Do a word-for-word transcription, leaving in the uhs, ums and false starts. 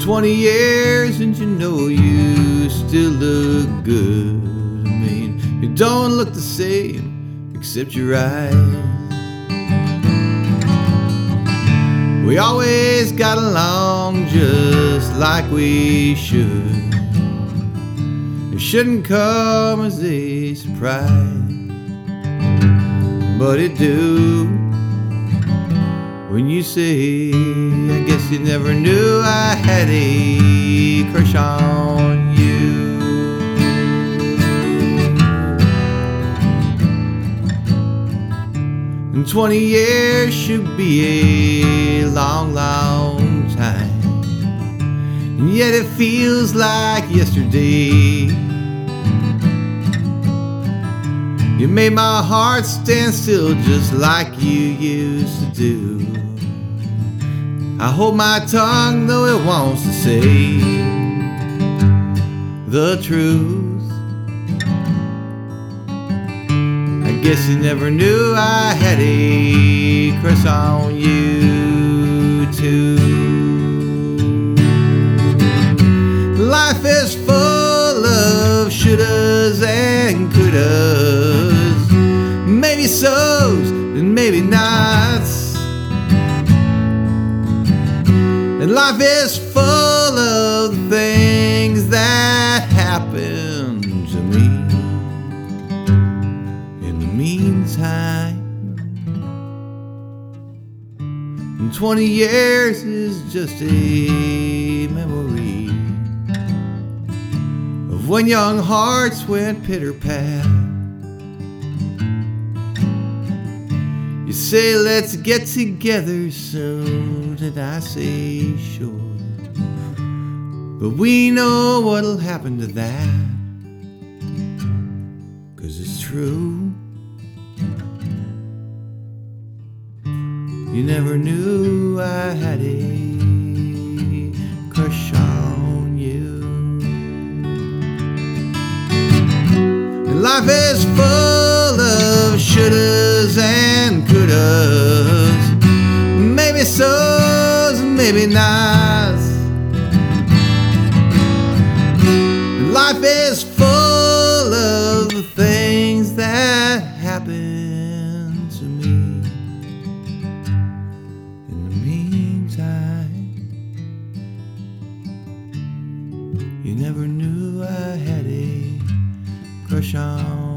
twenty years and you know you still look good. I mean, you don't look the same except your eyes. We always got along just like we should. It shouldn't come as a surprise, but it do. When you say, I guess you never knew I had a crush on you. And twenty years should be a long, long time, and yet it feels like yesterday. You made my heart stand still just like you used to do. I hold my tongue though it wants to say the truth. I guess you never knew I had a crush on you too. Life is full of shouldas and couldas, maybe so's and maybe nots. And life is full of things that happen to me. In the meantime, and twenty years is just a memory of when young hearts went pitter-pat. You say let's get together soon, and I say sure, but we know what'll happen to that, 'cause it's true. You never knew I had a crush on you. And life is full of shouldas and couldas, maybe so's, maybe nots. Life is full of the things that happen to me. In the meantime, you never knew I had a crush on